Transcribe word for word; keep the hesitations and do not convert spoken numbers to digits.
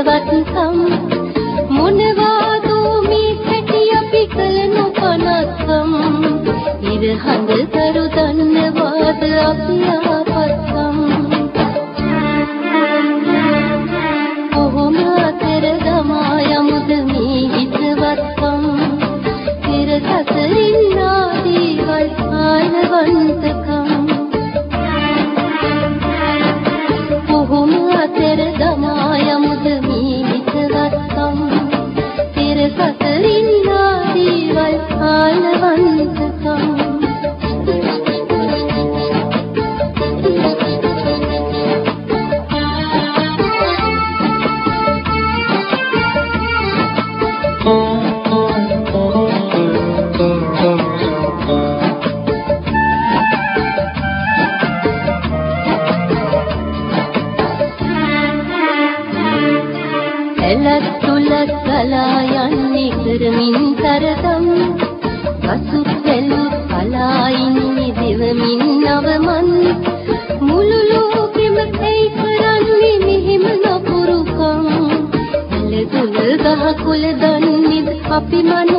හිතවත්කම් මොනවා දෝ මේ කැටි අපි කල නොපනත්කම් ඉර හඳ කරු දන්නවාද අපි ආපත්කම් කොහොම අතර ගමා යමුද මේ හිතවත්කම් පෙර සසරින් ආදීවල් ආයවන්තකම් කොහොම අතර ගමා යමුද මේ හිතවත්කම් පෙර සසරින් ආදීවල් ආයවන්තකම් කරමින් තරතම් වසු පෙළු පලායිනි දෙවමින් නවමන් මුළු ලෝකෙම ඇයි කරන්නේ මෙහෙම නපුරුකම් එළ දුල ගහ කුල දන්නේද අපි මන